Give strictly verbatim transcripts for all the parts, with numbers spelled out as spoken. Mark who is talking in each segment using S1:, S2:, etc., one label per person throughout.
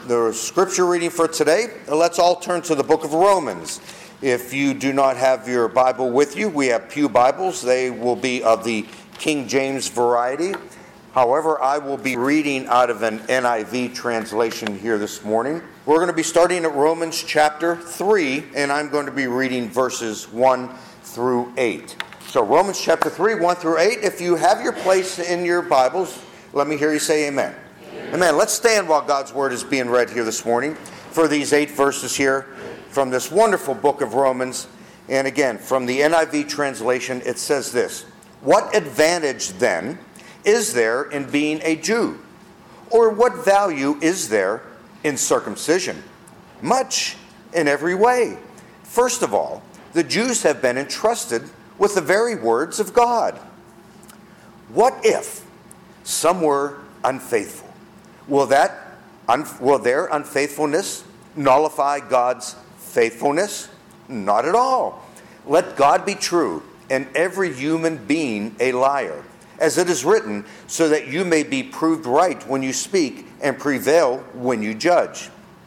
S1: The scripture reading for today, let's all turn to the book of Romans. If you do not have your Bible with you, we have pew Bibles. They will be of the King James variety. However, I will be reading out of an N I V translation here this morning. We're going to be starting at Romans chapter three, and I'm going to be reading verses one through eight. So Romans chapter three, one through eight. If you have your place in your Bibles, let me hear you say amen. Amen. Let's stand while God's word is being read here this morning for these eight verses here from this wonderful book of Romans. And again, from the N I V translation, it says this: "What advantage then is there in being a Jew? Or what value is there in circumcision? Much, in every way. First of all, the Jews have been entrusted with the very words of God. What if some were unfaithful? Will that un- will their unfaithfulness nullify God's faithfulness? Not at all. Let God be true, and every human being a liar, as it is written, so that you may be proved right when you speak and prevail when you judge.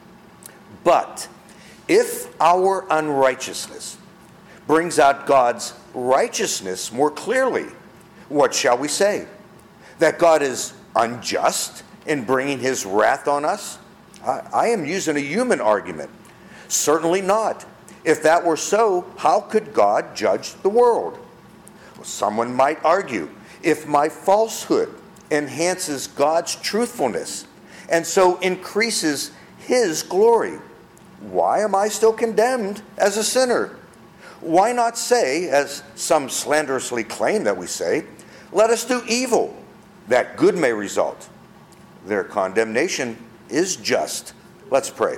S1: But if our unrighteousness brings out God's righteousness more clearly, what shall we say? That God is unjust in bringing his wrath on us? I, I am using a human argument. Certainly not. If that were so, how could God judge the world? Well, someone might argue, if my falsehood enhances God's truthfulness and so increases his glory, why am I still condemned as a sinner? Why not say, as some slanderously claim that we say, let us do evil, that good may result? Their condemnation is just." Let's pray.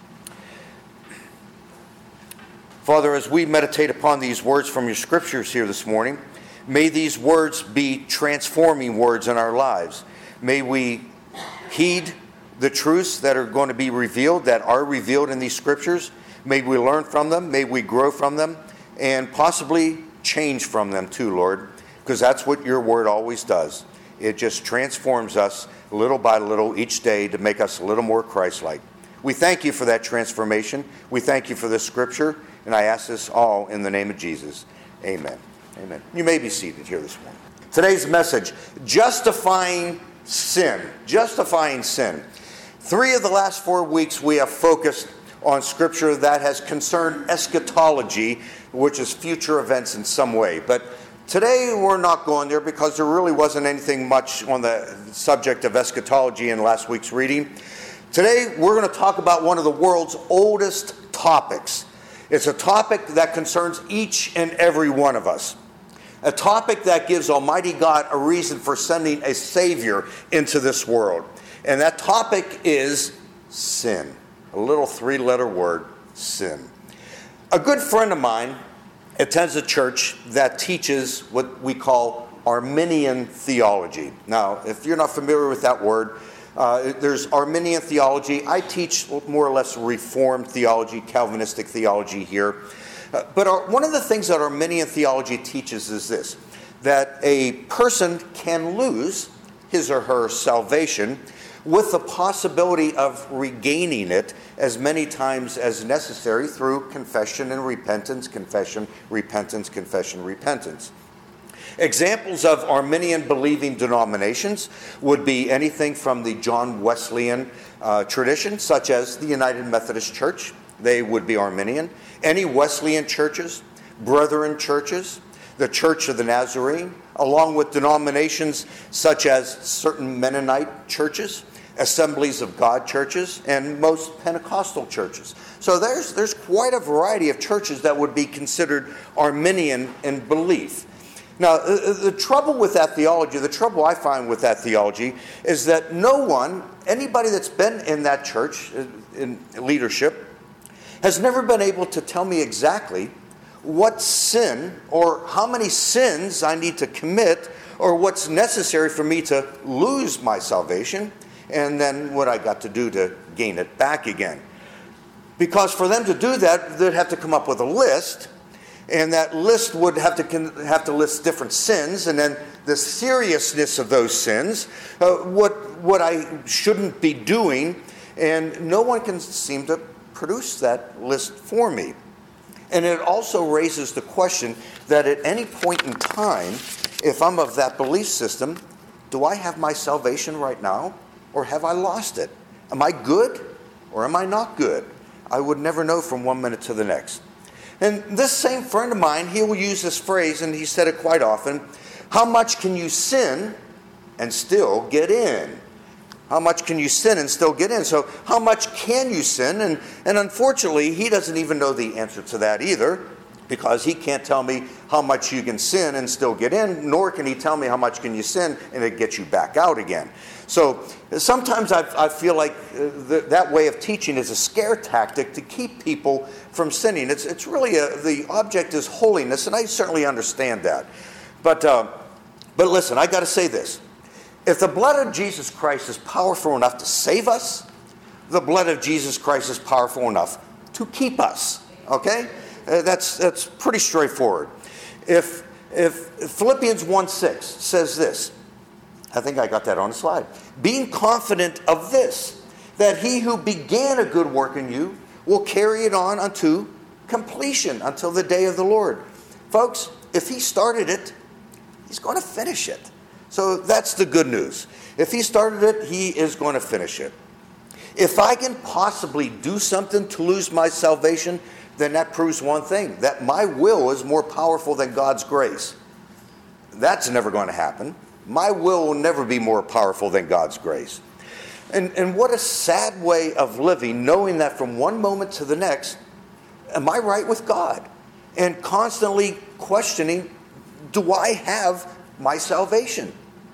S1: Father, as we meditate upon these words from your scriptures here this morning, may these words be transforming words in our lives. May we heed the truths that are going to be revealed, that are revealed in these scriptures. May we learn from them, may we grow from them, and possibly change from them too, Lord, because that's what your word always does. It just transforms us little by little each day to make us a little more Christ-like. We thank you for that transformation. We thank you for this scripture, and I ask this all in the name of Jesus. Amen. Amen. You may be seated here this morning. Today's message, justifying sin. Justifying sin. Three of the last four weeks we have focused on scripture that has concerned eschatology, which is future events in some way. But today we're not going there because there really wasn't anything much on the subject of eschatology in last week's reading. Today we're going to talk about one of the world's oldest topics. It's a topic that concerns each and every one of us. A topic that gives Almighty God a reason for sending a Savior into this world. And that topic is sin. A little three-letter word, sin. A good friend of mine attends a church that teaches what we call Arminian theology. Now, if you're not familiar with that word, uh, there's Arminian theology. I teach more or less Reformed theology, Calvinistic theology here. Uh, but our, one of the things that Arminian theology teaches is this, that a person can lose his or her salvation with the possibility of regaining it as many times as necessary through confession and repentance, confession, repentance, confession, repentance. Examples of Arminian believing denominations would be anything from the John Wesleyan uh, tradition, such as the United Methodist Church. They would be Arminian. Any Wesleyan churches, Brethren churches, the Church of the Nazarene, along with denominations such as certain Mennonite churches, Assemblies of God churches, and most Pentecostal churches. So there's there's quite a variety of churches that would be considered Arminian in belief. Now, the, the trouble with that theology, the trouble I find with that theology, is that no one, anybody that's been in that church, in leadership, has never been able to tell me exactly what sin or how many sins I need to commit or what's necessary for me to lose my salvation, and then what I got to do to gain it back again. Because for them to do that, they'd have to come up with a list, and that list would have to have to list different sins, and then the seriousness of those sins, uh, what what I shouldn't be doing, And no one can seem to produce that list for me. And it also raises the question that at any point in time, if I'm of that belief system, do I have my salvation right now, or have I lost it? Am I good, or am I not good? I would never know from one minute to the next. And this same friend of mine, he will use this phrase, and he said it quite often: how much can you sin and still get in? How much can you sin and still get in? So how much can you sin? And, and unfortunately, he doesn't even know the answer to that either, because he can't tell me how much you can sin and still get in, nor can he tell me how much can you sin and it gets you back out again. So sometimes I, I feel like the, that way of teaching is a scare tactic to keep people from sinning. It's, it's really, a, the object is holiness, and I certainly understand that. But, uh, but listen, I got to say this. If the blood of Jesus Christ is powerful enough to save us, the blood of Jesus Christ is powerful enough to keep us. Okay? Uh, that's that's pretty straightforward. If if Philippians one six says this, I think I got that on the slide. Being confident of this, that he who began a good work in you will carry it on unto completion, until the day of the Lord. Folks, if he started it, he's going to finish it. So that's the good news. If he started it, he is going to finish it. If I can possibly do something to lose my salvation, then that proves one thing, that my will is more powerful than God's grace. That's never going to happen. My will will never be more powerful than God's grace. And, and what a sad way of living, knowing that from one moment to the next, am I right with God? And constantly questioning, do I have my salvation?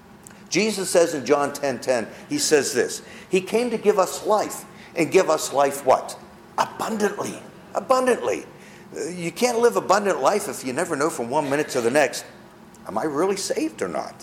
S1: Jesus says in John ten ten, he says this: he came to give us life, and give us life what? Abundantly. Abundantly. You can't live abundant life if you never know from one minute to the next, am I really saved or not?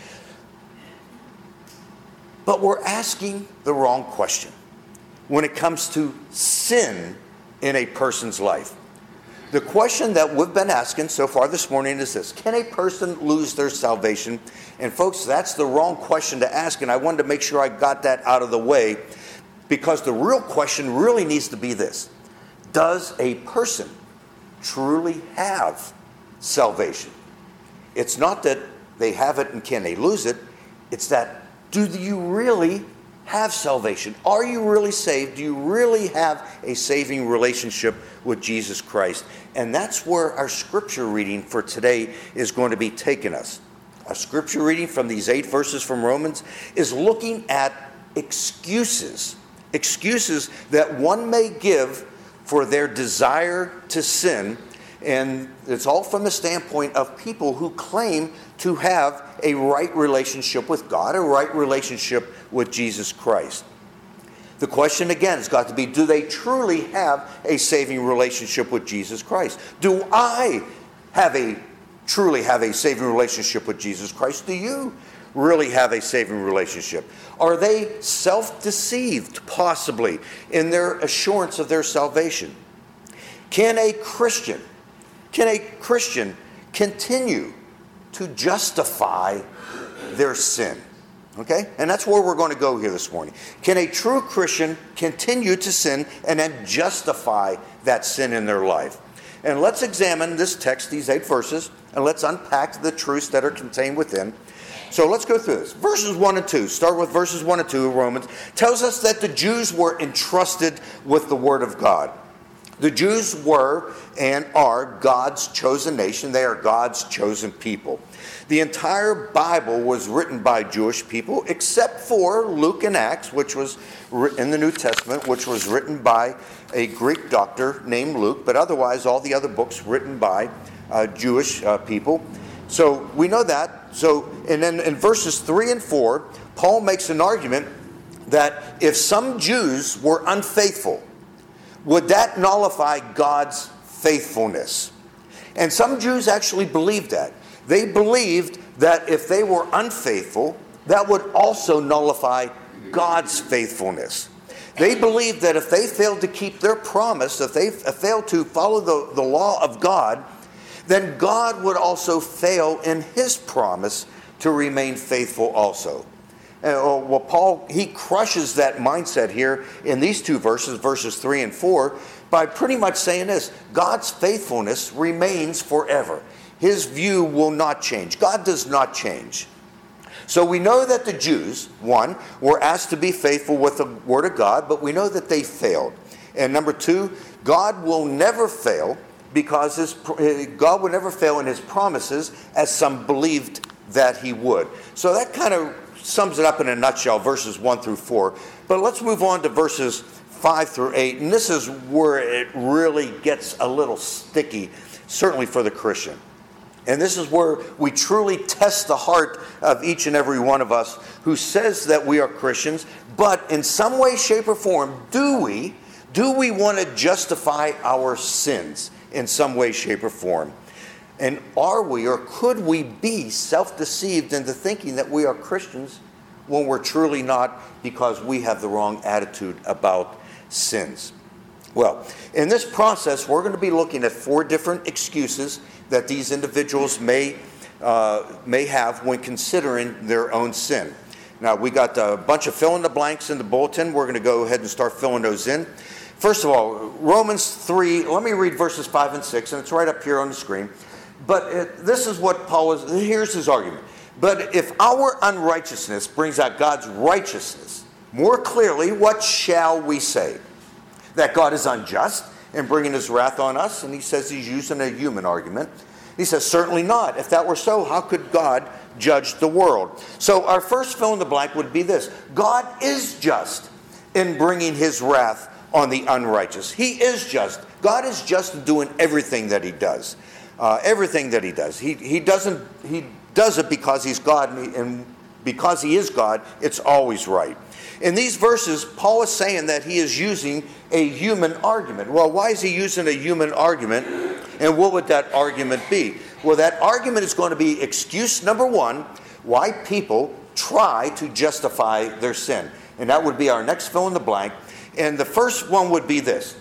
S1: But we're asking the wrong question when it comes to sin in a person's life. The question that we've been asking so far this morning is this: can a person lose their salvation? And folks, that's the wrong question to ask, and I wanted to make sure I got that out of the way, because the real question really needs to be this: does a person truly have salvation? It's not that they have it and can they lose it. It's that, do you really have salvation? Are you really saved? Do you really have a saving relationship with Jesus Christ? And that's where our scripture reading for today is going to be taking us. Our scripture reading from these eight verses from Romans is looking at excuses. Excuses that one may give for their desire to sin. And it's all from the standpoint of people who claim to have a right relationship with God, a right relationship with Jesus Christ. The question again has got to be, do they truly have a saving relationship with Jesus Christ? Do I have a truly have a saving relationship with Jesus Christ? Do you really have a saving relationship? Are they self-deceived, possibly, in their assurance of their salvation? Can a Christian, can a Christian continue to justify their sin? Okay? And that's where we're going to go here this morning. Can a true Christian continue to sin and then justify that sin in their life? And let's examine this text, these eight verses, and let's unpack the truths that are contained within. So let's go through this. Verses one and two, start with verses one and two of Romans, tells us that the Jews were entrusted with the Word of God. The Jews were and are God's chosen nation. They are God's chosen people. The entire Bible was written by Jewish people, except for Luke and Acts, which was in the New Testament, which was written by a Greek doctor named Luke, but otherwise all the other books written by uh, Jewish uh, people. So we know that. So, and then in verses three and four, Paul makes an argument that if some Jews were unfaithful, would that nullify God's faithfulness? And some Jews actually believed that. They believed that if they were unfaithful, that would also nullify God's faithfulness. They believed that if they failed to keep their promise, if they failed to follow the, the law of God, then God would also fail in his promise to remain faithful also. Uh, well, Paul, he crushes that mindset here in these two verses, verses three and four, by pretty much saying this: God's faithfulness remains forever. His view will not change. God does not change. So we know that the Jews, one, were asked to be faithful with the Word of God, but we know that they failed. And number two, God will never fail because his, God will never fail in his promises, as some believed that he would. So that kind of sums it up in a nutshell, verses one through four. But let's move on to verses five through eight. And this is where it really gets a little sticky, certainly for the Christian. And this is where we truly test the heart of each and every one of us who says that we are Christians, but in some way, shape, or form, do we, do we want to justify our sins in some way, shape, or form? And are we, or could we be self-deceived into thinking that we are Christians when we're truly not, because we have the wrong attitude about sins? Well, in this process, we're going to be looking at four different excuses that these individuals may, uh, may have when considering their own sin. Now, we got a bunch of fill-in-the-blanks in the bulletin. We're going to go ahead and start filling those in. First of all, Romans three, let me read verses five and six, and it's right up here on the screen. But it, this is what Paul is, here's his argument. But if our unrighteousness brings out God's righteousness more clearly, what shall we say? That God is unjust in bringing his wrath on us? And he says he's using a human argument. He says, certainly not. If that were so, how could God judge the world? So our first fill in the blank would be this: God is just in bringing his wrath on the unrighteous. He is just. God is just in doing everything that he does. Uh, everything that he does. He, he, doesn't, he does it because he's God, and, he, and because he is God, it's always right. In these verses, Paul is saying that he is using a human argument. Well, why is he using a human argument? And what would that argument be? Well, that argument is going to be excuse number one, why people try to justify their sin. And that would be our next fill in the blank. And the first one would be this: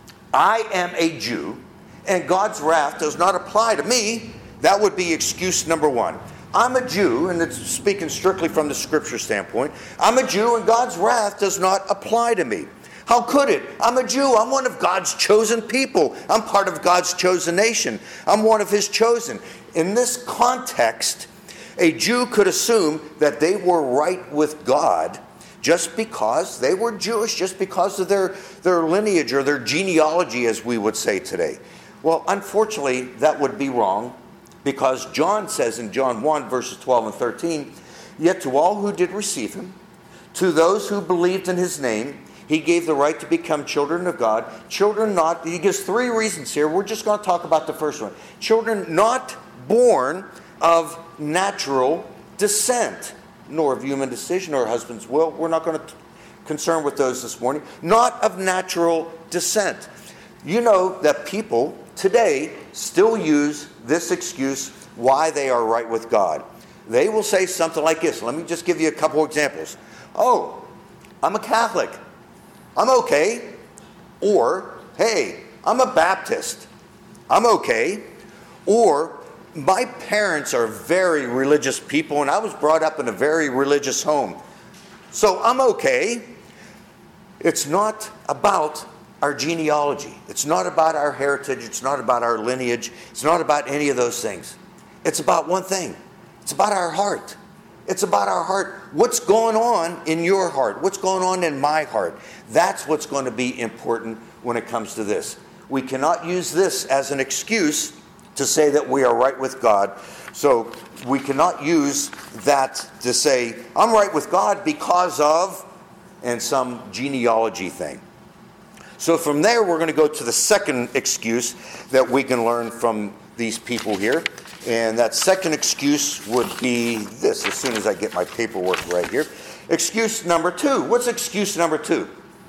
S1: I am a Jew, and God's wrath does not apply to me. That would be excuse number one. I'm a Jew, and it's speaking strictly from the scripture standpoint. I'm a Jew, and God's wrath does not apply to me. How could it? I'm a Jew. I'm one of God's chosen people. I'm part of God's chosen nation. I'm one of his chosen. In this context, a Jew could assume that they were right with God just because they were Jewish, just because of their, their lineage or their genealogy, as we would say today. Well, unfortunately, that would be wrong, because John says in John one, verses twelve and thirteen, yet to all who did receive him, to those who believed in his name, he gave the right to become children of God. Children not, he gives three reasons here. We're just going to talk about the first one. Children not born of natural descent, nor of human decision or husband's will. We're not going to concern with those this morning. Not of natural descent. You know that people today still use this excuse why they are right with God. They will say something like this. Let me just give you a couple examples. Oh, I'm a Catholic. I'm okay. Or, hey, I'm a Baptist. I'm okay. Or, my parents are very religious people, and I was brought up in a very religious home. So I'm okay. It's not about our genealogy. It's not about our heritage. It's not about our lineage. It's not about any of those things. It's about one thing. It's about our heart. It's about our heart. What's going on in your heart? What's going on in my heart? That's what's going to be important when it comes to this. We cannot use this as an excuse to say that we are right with God. So we cannot use that to say, I'm right with God because of, and some genealogy thing. So from there, we're going to go to the second excuse that we can learn from these people here. And that second excuse would be this, as soon as I get my paperwork right here. Excuse number two. What's excuse number two?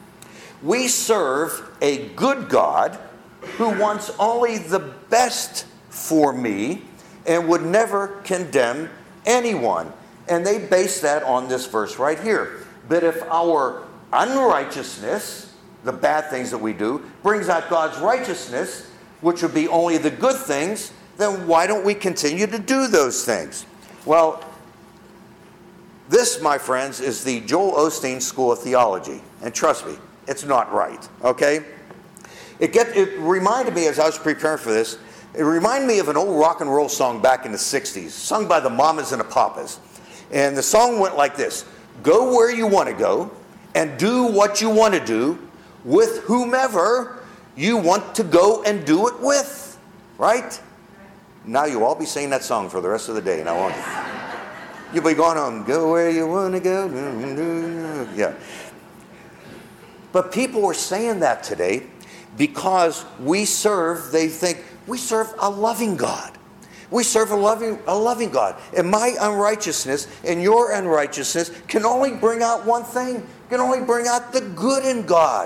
S1: We serve a good God who wants only the best for me and would never condemn anyone. And they base that on this verse right here. But if our unrighteousness, the bad things that we do, brings out God's righteousness, which would be only the good things, then why don't we continue to do those things? Well, This, my friends, is the Joel Osteen School of Theology. And trust me, it's not right, okay? It, get, it reminded me, as I was preparing for this, it reminded me of an old rock and roll song back in the sixties, sung by the Mamas and the Papas. And the song went like this: go where you want to go and do what you want to do with whomever you want to go and do it with, right? Now you'll all be singing that song for the rest of the day, now won't you? You'll be going home, go where you want to go. Yeah. But people are saying that today because we serve, they think, we serve a loving God. We serve a loving, a loving God. And my unrighteousness and your unrighteousness can only bring out one thing. Can only bring out the good in God.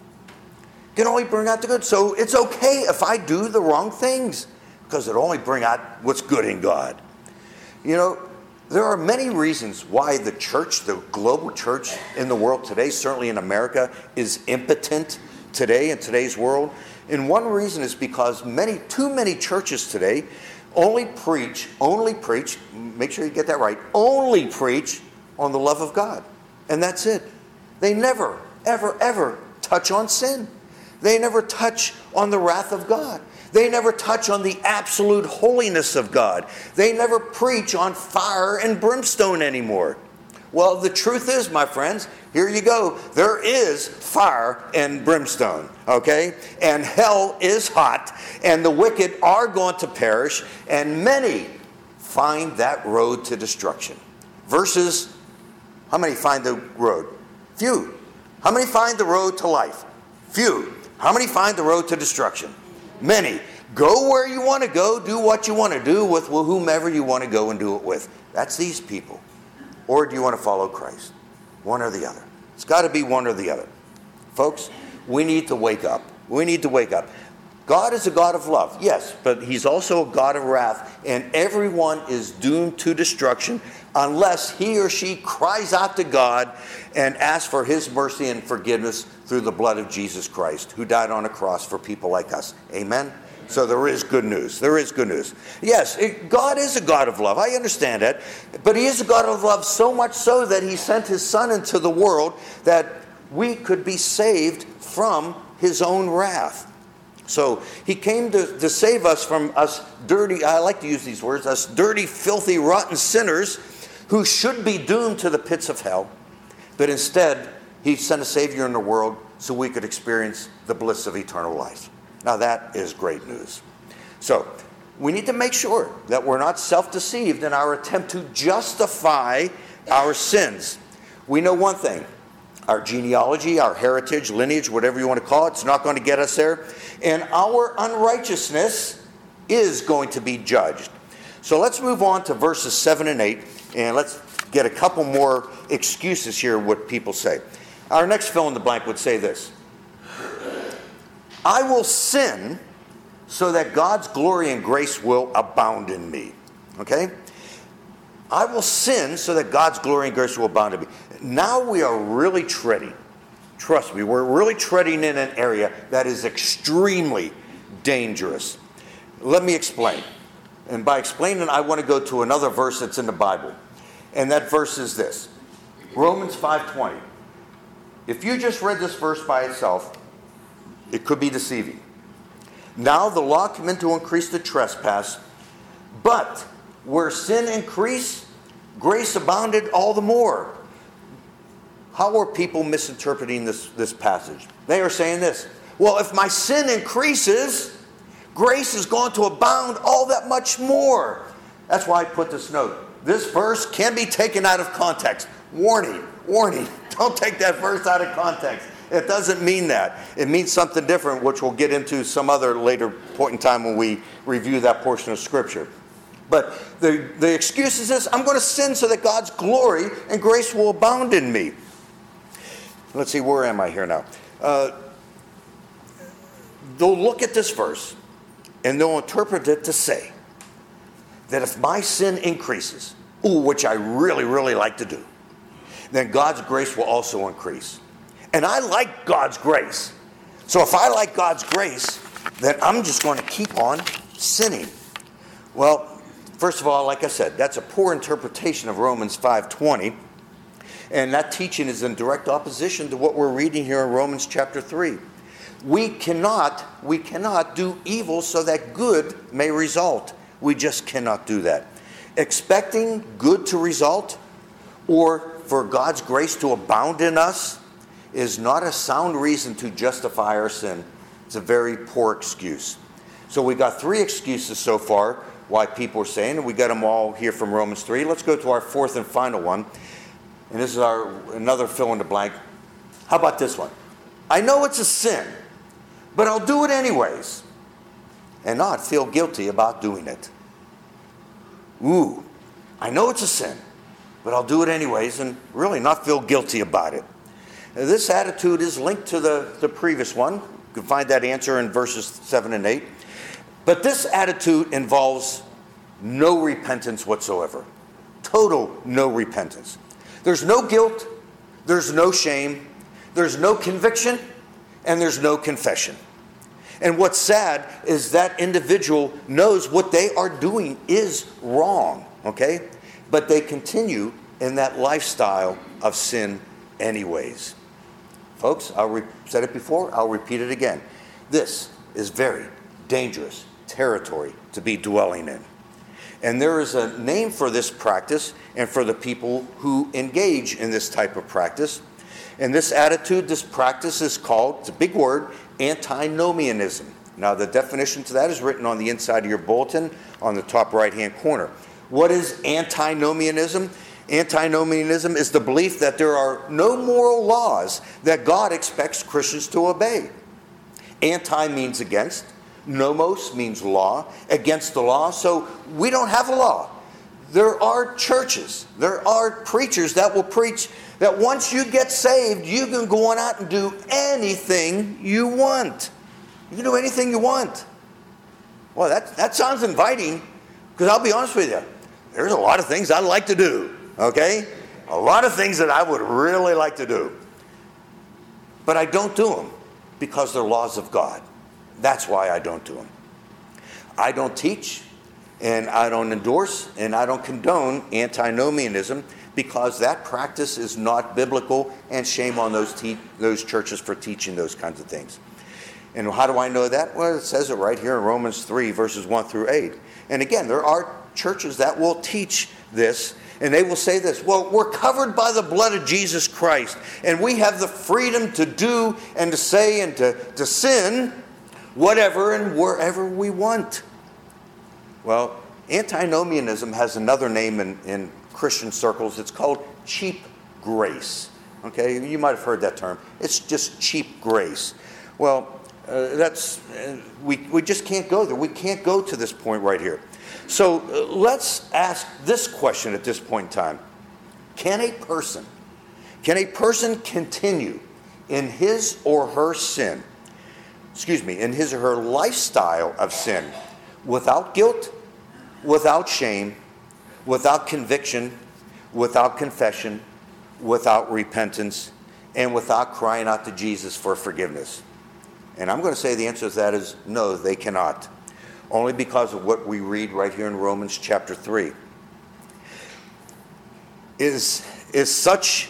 S1: Can only bring out the good. So it's okay if I do the wrong things, because it only bring out what's good in God. You know, there are many reasons why the church, the global church in the world today, certainly in America, is impotent today in today's world. And one reason is because many, too many churches today only preach, only preach, make sure you get that right, only preach on the love of God. And that's it. They never, ever, ever touch on sin. They never touch on the wrath of God. They never touch on the absolute holiness of God. They never preach on fire and brimstone anymore. Well, the truth is, my friends, here you go. There is fire and brimstone, okay? And hell is hot, and the wicked are going to perish, and many find that road to destruction. Versus, how many find the road? Few. How many find the road to life? Few. How many find the road to destruction? Many. Go where you want to go, do what you want to do with whomever you want to go and do it with. That's these people. Or do you want to follow Christ? One or the other. It's got to be one or the other. Folks, we need to wake up. We need to wake up. God is a God of love, yes, but he's also a God of wrath, and everyone is doomed to destruction unless he or she cries out to God and asks for his mercy and forgiveness through the blood of Jesus Christ, who died on a cross for people like us. Amen? So there is good news. There is good news. Yes, it, God is a God of love. I understand that. But he is a God of love so much so that he sent his son into the world that we could be saved from his own wrath. So he came to, to save us from us dirty, I like to use these words, us dirty, filthy, rotten sinners who should be doomed to the pits of hell. But instead, he sent a Savior in the world so we could experience the bliss of eternal life. Now that is great news. So we need to make sure that we're not self-deceived in our attempt to justify our sins. We know one thing. Our genealogy, our heritage, lineage, whatever you want to call it, it's not going to get us there. And our unrighteousness is going to be judged. So let's move on to verses seven and eight, and let's get a couple more excuses here what people say. Our next fill in the blank would say this: I will sin so that God's glory and grace will abound in me. Okay? I will sin so that God's glory and grace will abound in me. Now we are really treading. Trust me, we're really treading in an area that is extremely dangerous. Let me explain. And by explaining, I want to go to another verse that's in the Bible. And that verse is this: Romans five twenty. If you just read this verse by itself, it could be deceiving. Now the law came in to increase the trespass, but where sin increased, grace abounded all the more. How are people misinterpreting this, this passage? They are saying this: well, if my sin increases, grace is going to abound all that much more. That's why I put this note. This verse can be taken out of context. Warning, warning, don't take that verse out of context. It doesn't mean that. It means something different, which we'll get into some other later point in time when we review that portion of Scripture. But the, the excuse is this: I'm going to sin so that God's glory and grace will abound in me. Let's see, where am I here now? Uh, they'll look at this verse and they'll interpret it to say that if my sin increases, ooh, which I really, really like to do, then God's grace will also increase. And I like God's grace. So if I like God's grace, then I'm just going to keep on sinning. Well, first of all, like I said, that's a poor interpretation of Romans five twenty. And that teaching is in direct opposition to what we're reading here in Romans chapter three. We cannot, we cannot do evil so that good may result. We just cannot do that. Expecting good to result or for God's grace to abound in us is not a sound reason to justify our sin. It's a very poor excuse. So we got three excuses so far why people are saying, and we got them all here from Romans three. Let's go to our fourth and final one. And this is our another fill in the blank. How about this one? I know it's a sin, but I'll do it anyways and not feel guilty about doing it. Ooh, I know it's a sin, but I'll do it anyways and really not feel guilty about it. Now, this attitude is linked to the, the previous one. You can find that answer in verses seven and eight. But this attitude involves no repentance whatsoever. Total no repentance. There's no guilt, there's no shame, there's no conviction, and there's no confession. And what's sad is that individual knows what they are doing is wrong, okay? But they continue in that lifestyle of sin anyways. Folks, I re- said it before, I'll repeat it again. This is very dangerous territory to be dwelling in. And there is a name for this practice and for the people who engage in this type of practice. And this attitude, this practice is called, it's a big word, antinomianism. Now the definition to that is written on the inside of your bulletin on the top right-hand corner. What is antinomianism? Antinomianism is the belief that there are no moral laws that God expects Christians to obey. Anti means against. Nomos means law, against the law. So we don't have a law. There are churches, there are preachers that will preach that once you get saved, you can go on out and do anything you want. You can do anything you want. Well, that, that sounds inviting, because I'll be honest with you, there's a lot of things I'd like to do, okay? A lot of things that I would really like to do. But I don't do them because they're laws of God. That's why I don't do them. I don't teach, and I don't endorse, and I don't condone antinomianism because that practice is not biblical, and shame on those te- those churches for teaching those kinds of things. And how do I know that? Well, it says it right here in Romans three, verses one through eight. And again, there are churches that will teach this, and they will say this, well, we're covered by the blood of Jesus Christ, and we have the freedom to do and to say and to, to sin whatever and wherever we want. Well, antinomianism has another name in, in Christian circles. It's called cheap grace. Okay, you might have heard that term. It's just cheap grace. Well, uh, that's uh, we we just can't go there. We can't go to this point right here. So uh, let's ask this question at this point in time: Can a person, can a person continue in his or her sin? Excuse me, in his or her lifestyle of sin, without guilt, without shame, without conviction, without confession, without repentance, and without crying out to Jesus for forgiveness? And I'm going to say the answer to that is no, they cannot. Only because of what we read right here in Romans chapter three. Is, is such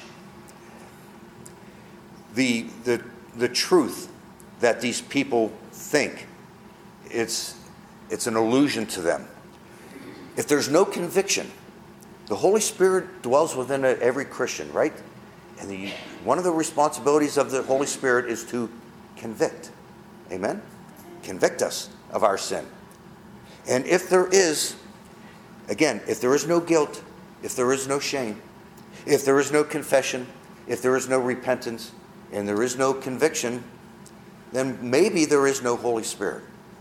S1: the, the, the truth that these people think. It's, it's an illusion to them. If there's no conviction, the Holy Spirit dwells within a, every Christian, right? And the, one of the responsibilities of the Holy Spirit is to convict. Amen? Convict us of our sin. And if there is, again, if there is no guilt, if there is no shame, if there is no confession, if there is no repentance, and there is no conviction, then maybe there is no Holy Spirit.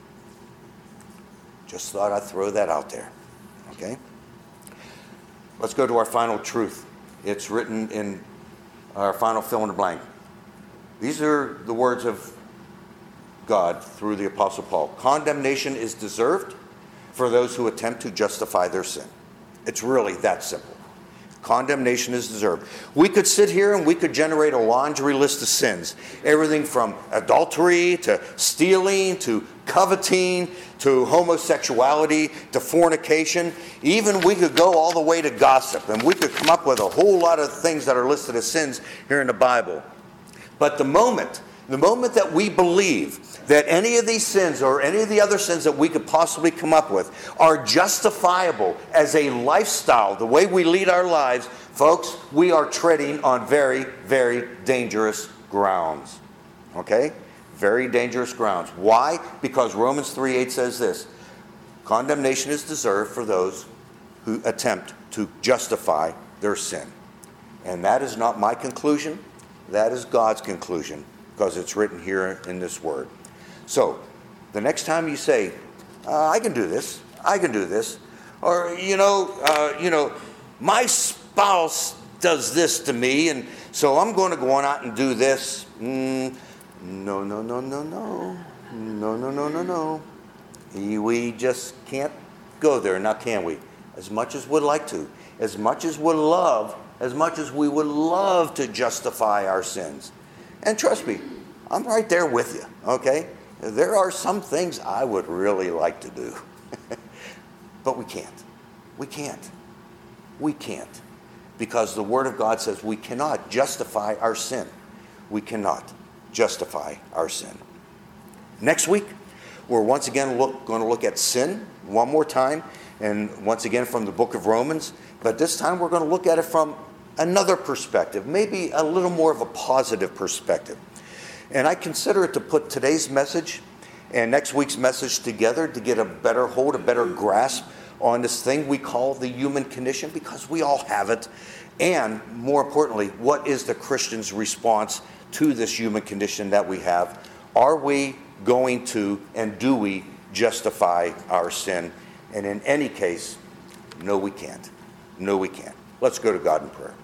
S1: Just thought I'd throw that out there. Okay? Let's go to our final truth. It's written in our final fill in the blank. These are the words of God through the Apostle Paul. Condemnation is deserved for those who attempt to justify their sin. It's really that simple. Condemnation is deserved. We could sit here and we could generate a laundry list of sins. Everything from adultery to stealing to coveting, to homosexuality, to fornication. Even we could go all the way to gossip, and we could come up with a whole lot of things that are listed as sins here in the Bible. But the moment, the moment that we believe that any of these sins or any of the other sins that we could possibly come up with are justifiable as a lifestyle, the way we lead our lives, folks, we are treading on very, very dangerous grounds. Okay? Very dangerous grounds. Why? Because Romans three eight says this: condemnation is deserved for those who attempt to justify their sin. And that is not my conclusion. That is God's conclusion, because it's written here in this word. So, the next time you say, uh, I can do this, I can do this, or, you know, uh, you know, my spouse does this to me, and so I'm going to go on out and do this. Mm, no, no, no, no, no. No, no, no, no, no. We just can't go there, now can we? As much as we'd like to, as much as we'd love, as much as we would love to justify our sins. And trust me, I'm right there with you, okay? There are some things I would really like to do. But we can't. We can't. We can't. Because the Word of God says we cannot justify our sin. We cannot justify our sin. Next week, we're once again look, going to look at sin one more time, and once again from the book of Romans. But this time we're going to look at it from another perspective, maybe a little more of a positive perspective. And I consider it to put today's message and next week's message together to get a better hold, a better grasp on this thing we call the human condition, because we all have it. And more importantly, what is the Christian's response to this human condition that we have? Are we going to and do we justify our sin? And in any case, no, we can't. No, we can't. Let's go to God in prayer.